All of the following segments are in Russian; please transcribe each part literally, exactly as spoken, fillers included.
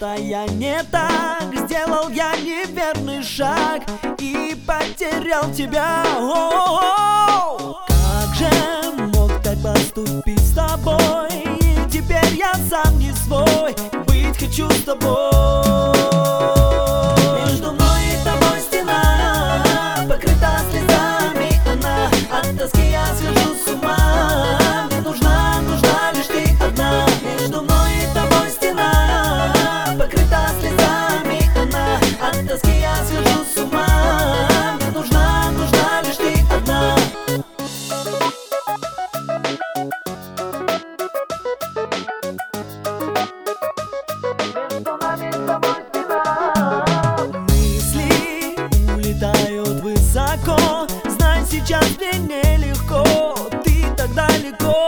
Что-то я не так сделал, я неверный шаг и потерял тебя. О-о-о! Как же мог так поступить с тобой? И теперь я сам не свой, быть хочу с тобой. Между мной и тобой стена, покрыта слезами она. От тоски я схожу с ума. Мне нужна, нужна лишь ты одна. Между мной и тобой стена, покрыта слезами она. От тоски я схожу с ума. Мне нужна, нужна лишь ты одна. Мысли улетают высоко. Знай, сейчас мне нелегко, ты так далеко.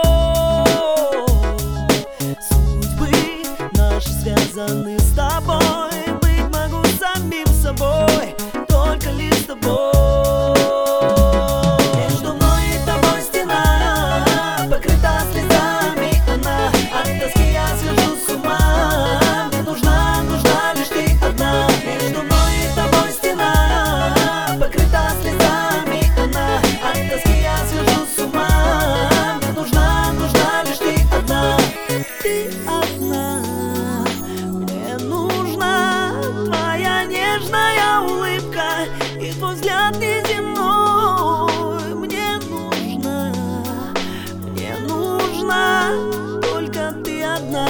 Судьбы наши связаны с тобой. Быть могу самим собой, только лишь с тобой. Между мной и тобой стена, покрыта слезами она. От тоски я схожу с ума. Мне нужна, нужна лишь ты одна. Между мной и тобой стена, покрыта слезами она. От тоски я схожу с ума. Мне нужна, нужна лишь ты одна. Ты одна. Мне нужна твоя нежная улыбка и твой взгляд неземной. Мне нужна, мне нужна только ты одна.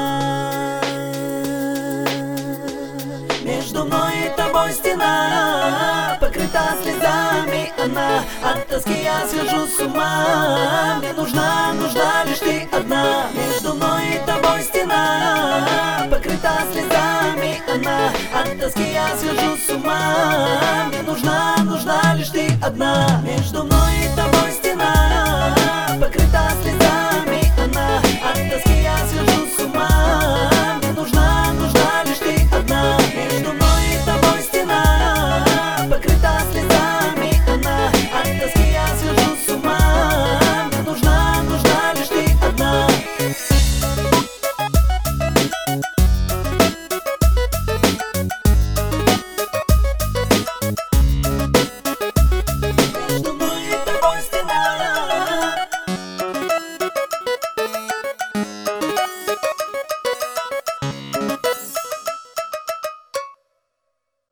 Между мной и тобой стена, покрыта слезами она. От тоски я схожу с ума. Мне нужна, нужна лишь ты одна. Между мной и тобой стена, покрыта слезами она. От тоски я схожу с ума. Мне нужна, нужна лишь ты одна. Между мной и тобой